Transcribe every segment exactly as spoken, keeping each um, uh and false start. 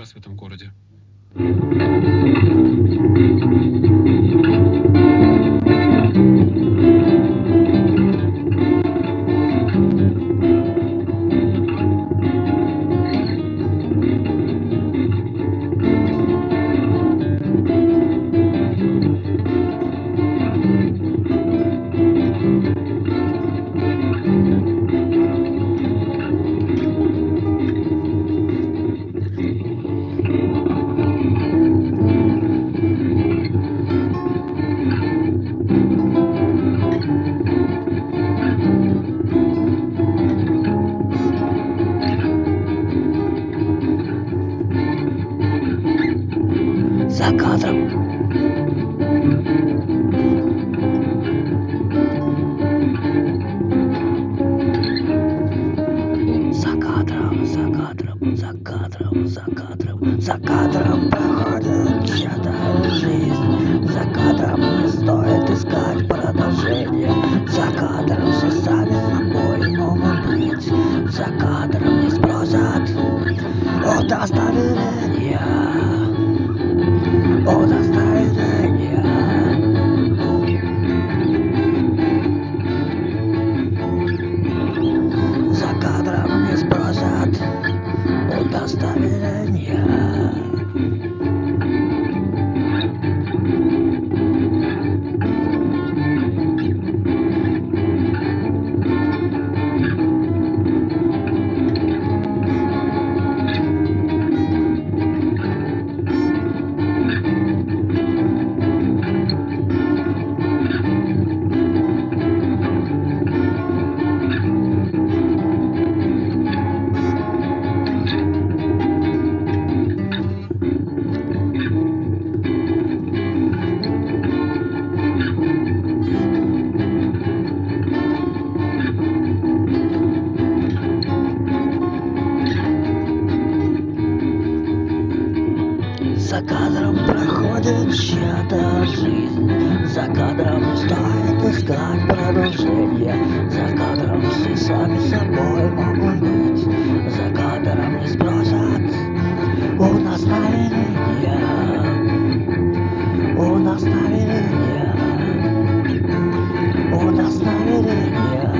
раз в этом городе. За кадром. За кадром, за кадром, за кадром, за кадром, за кадром проходит чья-то жизнь. За кадром не стоит искать продолжение. За кадром все сами собой могут быть. За кадром не спросят удостоверения. Удостоверения. За кадром не спросят удостоверения. За кадром проходит чья-то жизнь. За кадром не стоит искать продолжения. За кадром все сами собой могут быть. За кадром не спросят удостоверения. Удостоверения. Удостоверения.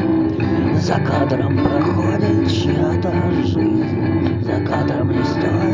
За кадром проходит чья-то жизнь. За кадром не стоит